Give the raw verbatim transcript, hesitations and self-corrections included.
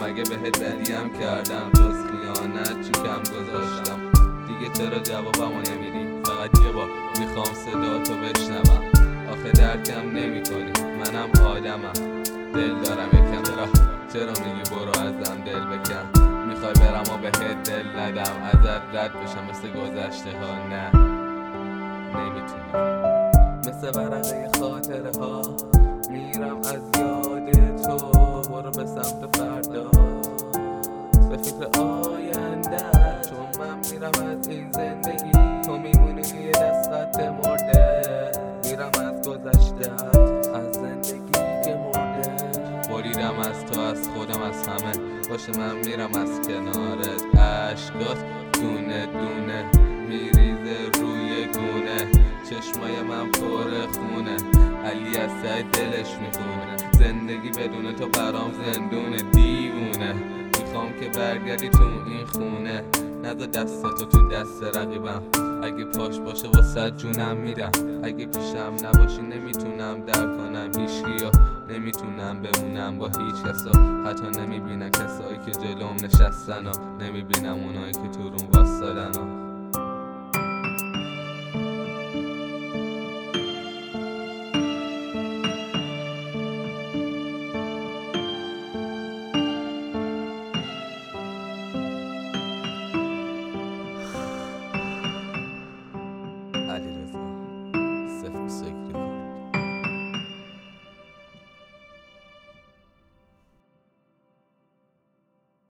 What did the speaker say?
مگه بهت بدیم کردم جز خیانت چی کم گذاشتم؟ دیگه چرا جوابمو نمیدی؟ فقط یه بار میخوام صدا تو بشنوم. آخه درکم نمی کنی منم آدمم، دل دارم یکم. چرا چرا میگی برو ازم دل بکن؟ میخوای برم و بهت دل ندم، ازت رد بشم مثل گذشته ها؟ نه نمیتونم. مثل ورقه خاطره ها میرم از یاد تو، برو به سمت فردا به فکر آینده، چون من میرم از این زندگی تو میمونی یه دست خط مرده. میرم از گذشته از زندگی که مرده، بریدم از تو از خودم از همه، باشه من میرم از کنارت. عشقات دونه دونه میریزه روی گونه، چشمای من پر خونه، علی از ته دلش میخونه. زندگی بدون تو برام زندونه، دیوونه میخوام که برگردی تو این خونه. نذار دستاتو تو دست رقیبم، اگه پاش باشه واسه جونم میدم. اگه پیشم نباشی نمیتونم در کنم هیچکیو، نمیتونم بمونم با هیچ کسا، حتی نمیبینم کسایی که جلوم نشستن و نمیبینم اونایی که تو روم واسدن.